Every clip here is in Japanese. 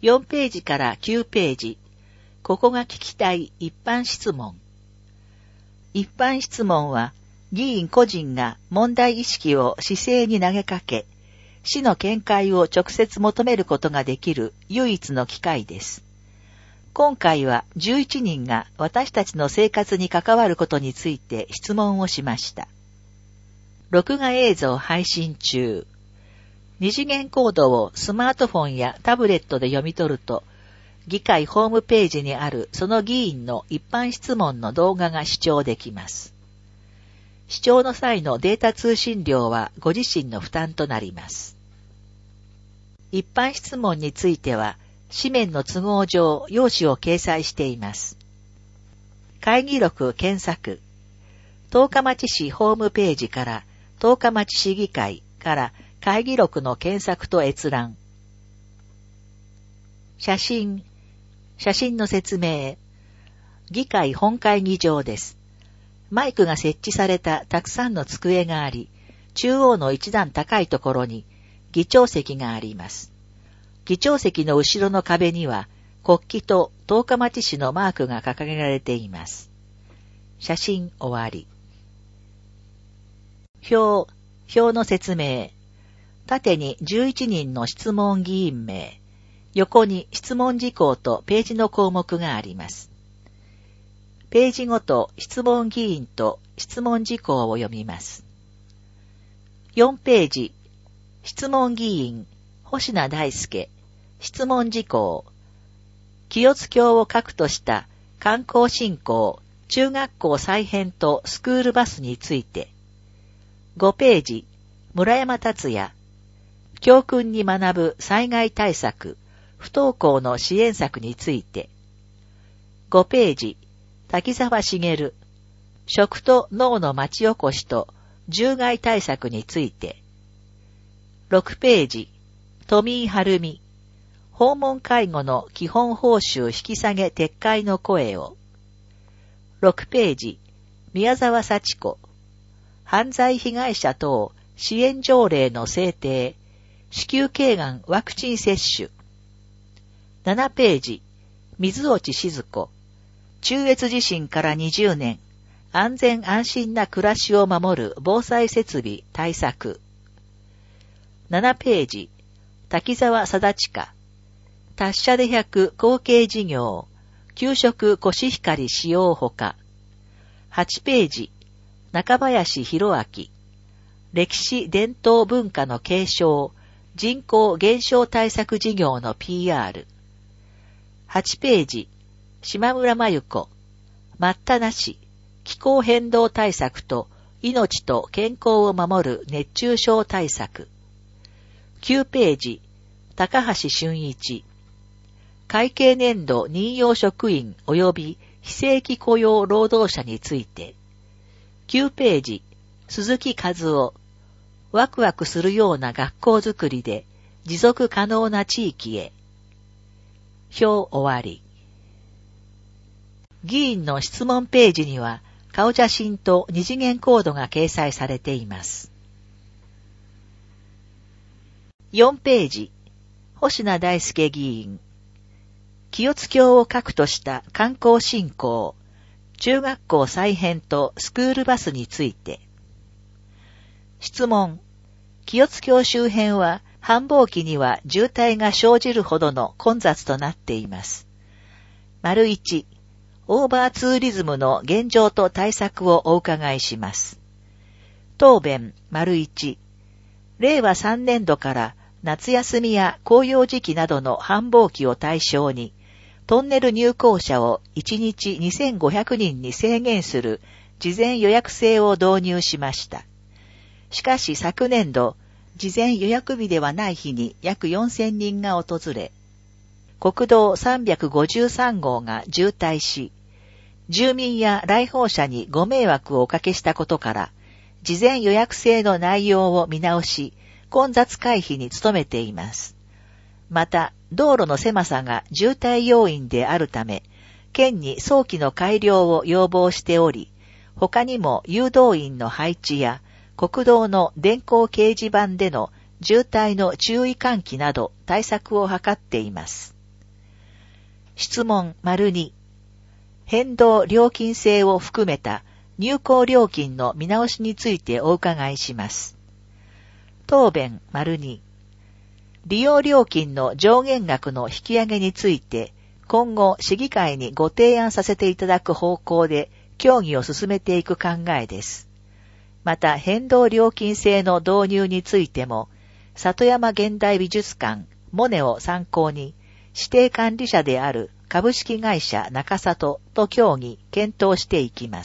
4ページから9ページ。ここが聞きたい一般質問。一般質問は、議員個人が問題意識を市政に投げかけ、市の見解を直接求めることができる唯一の機会です。今回は11人が私たちの生活に関わることについて質問をしました。録画映像配信中。二次元コードをスマートフォンやタブレットで読み取ると、議会ホームページにあるその議員の一般質問の動画が視聴できます。視聴の際のデータ通信料はご自身の負担となります。一般質問については、紙面の都合上、用紙を掲載しています。会議録検索。十日町市ホームページから、十日町市議会から会議録の検索と閲覧。写真の説明。議会本会議場です。マイクが設置されたたくさんの机があり、中央の一段高いところに議長席があります。議長席の後ろの壁には国旗と十日町市のマークが掲げられています。写真終わり。表の説明。縦に11人の質問議員名。横に質問事項とページの項目があります。ページごと質問議員と質問事項を読みます。4ページ、質問議員、星名大輔、質問事項、清津峡を核とした観光振興、中学校再編とスクールバスについて、5ページ、村山達也、教訓に学ぶ災害対策、不登校の支援策について、5ページ、滝沢茂、食と脳の町おこしと獣害対策について、6ページ、富井晴美、訪問介護の基本報酬引き下げ撤回の声を、6ページ、宮沢幸子、犯罪被害者等支援条例の制定、子宮頸がんワクチン接種、7ページ、水落静子、中越地震から20年、安全安心な暮らしを守る防災設備対策。7ページ、滝沢貞親、達者で100後継事業、給食コシヒカリ使用ほか。8ページ、中林博明、歴史伝統文化の継承、人口減少対策事業の PR。8ページ、島村真由子、待ったなし、気候変動対策と命と健康を守る熱中症対策。9ページ、高橋俊一、会計年度任用職員及び非正規雇用労働者について。9ページ、鈴木和夫、ワクワクするような学校づくりで持続可能な地域へ。表終わり。議員の質問ページには顔写真と二次元コードが掲載されています。4ページ、星名大輔議員、清津峡を核とした観光振興、中学校再編とスクールバスについて。質問、清津峡周辺は繁忙期には渋滞が生じるほどの混雑となっています。1、オーバーツーリズムの現状と対策をお伺いします。答弁、1、令和3年度から夏休みや紅葉時期などの繁忙期を対象に、トンネル入構者を1日2500人に制限する事前予約制を導入しました。しかし昨年度、事前予約日ではない日に約4000人が訪れ、国道353号が渋滞し、住民や来訪者にご迷惑をおかけしたことから、事前予約制の内容を見直し、混雑回避に努めています。また、道路の狭さが渋滞要因であるため、県に早期の改良を要望しており、他にも誘導員の配置や、国道の電光掲示板での渋滞の注意喚起など対策を図っています。 質問 ②。変動料金制を含めた入校料金の見直しについてお伺いします。答弁 ②。利用料金の上限額の引き上げについて、今後市議会にご提案させていただく方向で協議を進めていく考えです。また変動料金制の導入についても、里山現代美術館モネを参考に、指定管理者である株式会社中里と協議、検討していきます。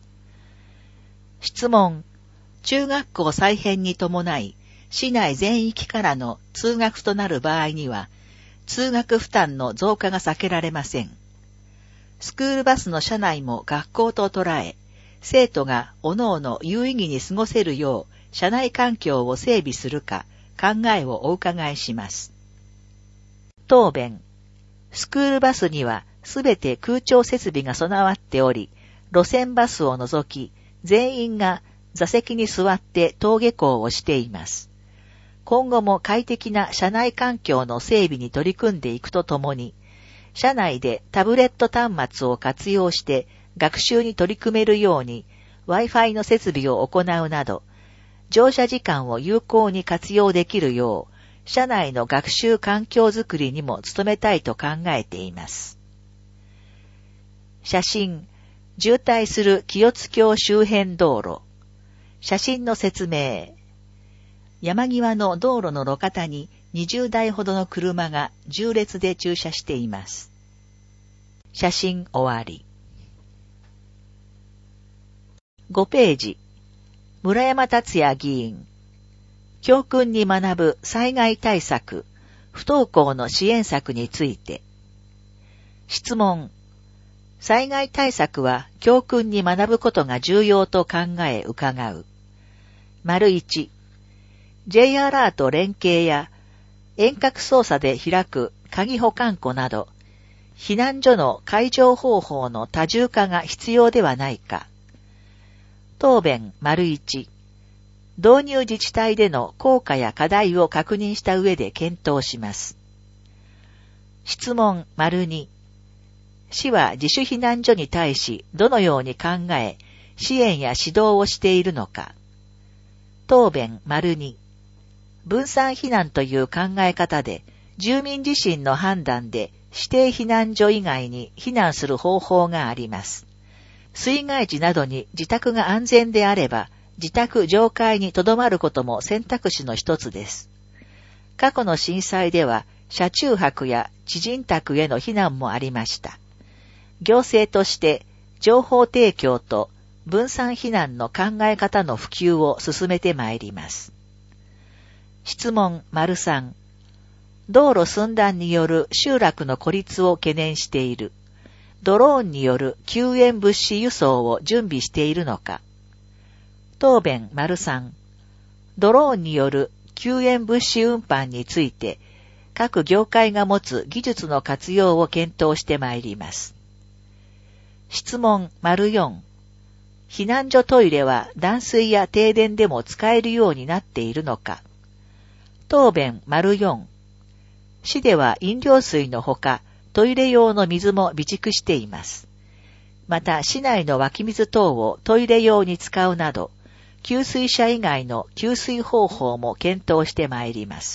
質問。中学校再編に伴い、市内全域からの通学となる場合には、通学負担の増加が避けられません。スクールバスの車内も学校と捉え、生徒が各々有意義に過ごせるよう、車内環境を整備するか、考えをお伺いします。答弁。スクールバスにはすべて空調設備が備わっており、路線バスを除き、全員が座席に座って登下校をしています。今後も快適な車内環境の整備に取り組んでいくとともに、車内でタブレット端末を活用して学習に取り組めるように Wi-Fi の設備を行うなど、乗車時間を有効に活用できるよう、車内の学習環境づくりにも努めたいと考えています。写真、渋滞する清津峡周辺道路。写真の説明。山際の道路の路肩に20台ほどの車が縦列で駐車しています。写真終わり。5ページ。村山達也議員。教訓に学ぶ災害対策、不登校の支援策について。質問。災害対策は教訓に学ぶことが重要と考え伺う。1。J アラート連携や遠隔操作で開く鍵保管庫など、避難所の解錠方法の多重化が必要ではないか。答弁 1。導入自治体での効果や課題を確認した上で検討します。質問 2。市は自主避難所に対しどのように考え、支援や指導をしているのか。答弁 2。分散避難という考え方で、住民自身の判断で指定避難所以外に避難する方法があります。水害時などに自宅が安全であれば、自宅上階に留まることも選択肢の一つです。過去の震災では、車中泊や知人宅への避難もありました。行政として情報提供と分散避難の考え方の普及を進めてまいります。質問 3。道路寸断による集落の孤立を懸念している。ドローンによる救援物資輸送を準備しているのか。答弁 3。ドローンによる救援物資運搬について、各業界が持つ技術の活用を検討してまいります。質問 4。避難所トイレは断水や停電でも使えるようになっているのか。答弁 4。市では飲料水のほか、トイレ用の水も備蓄しています。また市内の湧き水等をトイレ用に使うなど、給水車以外の給水方法も検討してまいります。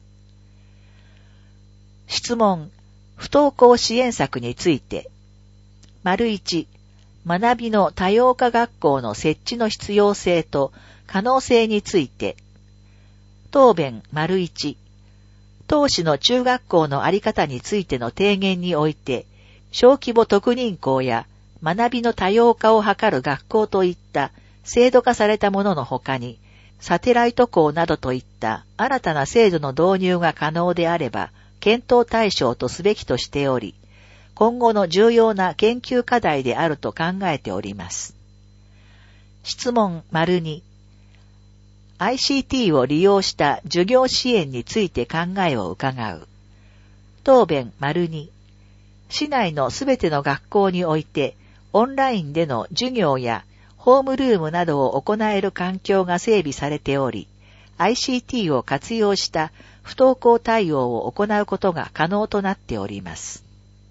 質問、不登校支援策について。1、学びの多様化学校の設置の必要性と可能性について。答弁 1、当市の中学校のあり方についての提言において、小規模特認校や学びの多様化を図る学校といった制度化されたもののほかに、サテライト校などといった新たな制度の導入が可能であれば、検討対象とすべきとしており、今後の重要な研究課題であると考えております。質問 2、ICT を利用した授業支援について考えを伺う。答弁 2、市内のすべての学校において、オンラインでの授業やホームルームなどを行える環境が整備されており、ICT を活用した不登校対応を行うことが可能となっております。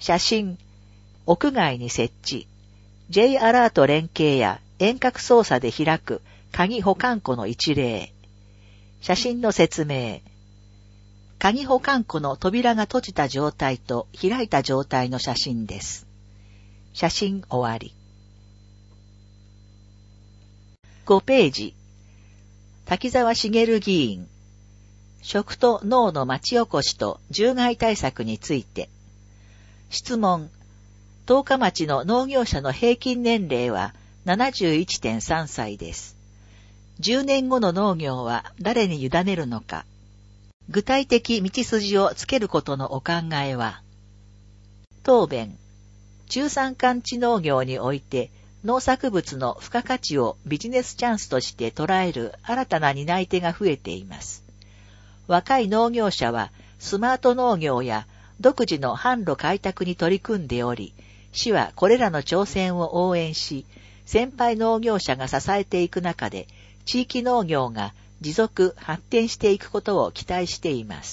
写真、屋外に設置、J アラート連携や遠隔操作で開く鍵保管庫の一例。写真の説明。鍵保管庫の扉が閉じた状態と開いた状態の写真です。写真終わり。5ページ。滝沢茂議員。食と農の町おこしと獣害対策について。質問。十日町の農業者の平均年齢は 71.3 歳です。10年後の農業は誰に委ねるのか。具体的道筋をつけることのお考えは。答弁。中山間地農業において農作物の付加価値をビジネスチャンスとして捉える新たな担い手が増えています。若い農業者はスマート農業や独自の販路開拓に取り組んでおり、市はこれらの挑戦を応援し、先輩農業者が支えていく中で、地域農業が持続発展していくことを期待しています。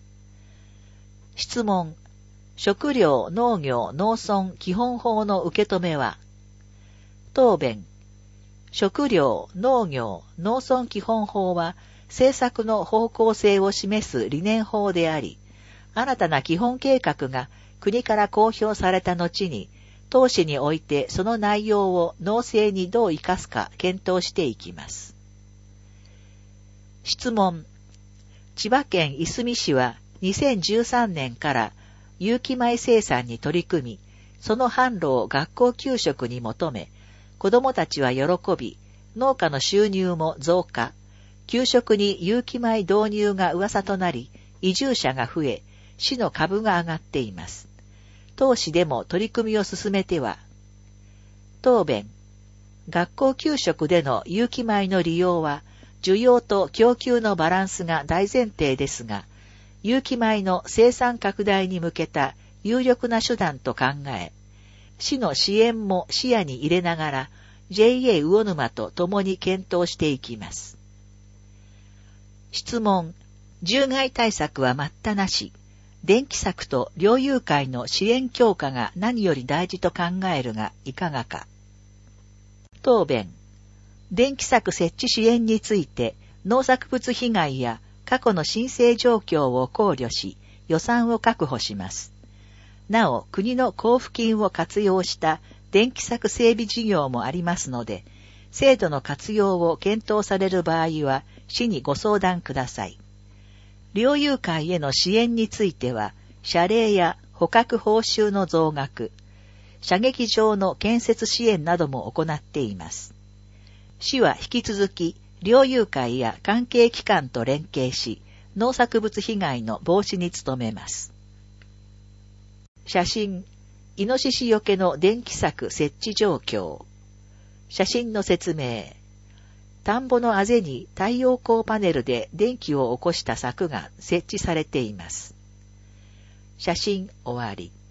質問。食料農業農村基本法の受け止めは。答弁。食料農業農村基本法は政策の方向性を示す理念法であり、新たな基本計画が国から公表された後に、当市においてその内容を農政にどう生かすか検討していきます。質問。千葉県いすみ市は2013年から有機米生産に取り組み、その販路を学校給食に求め、子どもたちは喜び、農家の収入も増加、給食に有機米導入が噂となり、移住者が増え、市の株が上がっています。当市でも取り組みを進めては。答弁。学校給食での有機米の利用は、需要と供給のバランスが大前提ですが、有機米の生産拡大に向けた有力な手段と考え、市の支援も視野に入れながら、JA 魚沼と共に検討していきます。質問。獣害対策は待ったなし。電気柵と猟友会の支援強化が何より大事と考えるがいかがか。答弁。電気柵設置支援について農作物被害や過去の申請状況を考慮し予算を確保します。なお国の交付金を活用した電気柵整備事業もありますので、制度の活用を検討される場合は市にご相談ください。猟友会への支援については、謝礼や捕獲報酬の増額、射撃場の建設支援なども行っています。市は引き続き、猟友会や関係機関と連携し、農作物被害の防止に努めます。写真、イノシシよけの電気柵設置状況。写真の説明。田んぼのあぜに太陽光パネルで電気を起こした柵が設置されています。写真終わり。